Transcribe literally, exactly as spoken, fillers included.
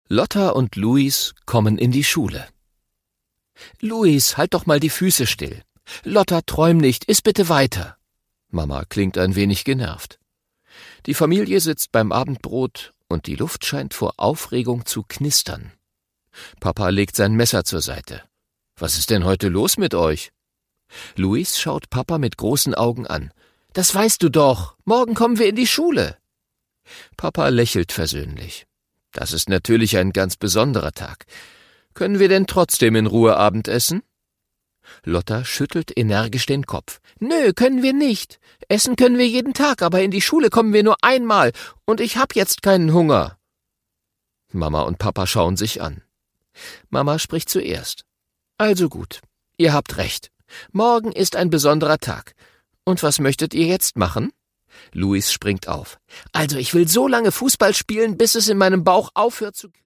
Lotta und Luis kommen in die Schule. »Luis, halt doch mal die Füße still. Lotta, träum nicht, iss bitte weiter.« Mama klingt ein wenig genervt. Die Familie sitzt beim Abendbrot und die Luft scheint vor Aufregung zu knistern. Papa legt sein Messer zur Seite. »Was ist denn heute los mit euch?« Luis schaut Papa mit großen Augen an. »Das weißt du doch, morgen kommen wir in die Schule.« Papa lächelt versöhnlich. »Das ist natürlich ein ganz besonderer Tag. Können wir denn trotzdem in Ruhe Abendessen?« Lotta schüttelt energisch den Kopf. »Nö, können wir nicht. Essen können wir jeden Tag, aber in die Schule kommen wir nur einmal. Und ich hab jetzt keinen Hunger.« Mama und Papa schauen sich an. Mama spricht zuerst. »Also gut, ihr habt recht. Morgen ist ein besonderer Tag. Und was möchtet ihr jetzt machen?« Luis springt auf. »Also ich will so lange Fußball spielen, bis es in meinem Bauch aufhört zu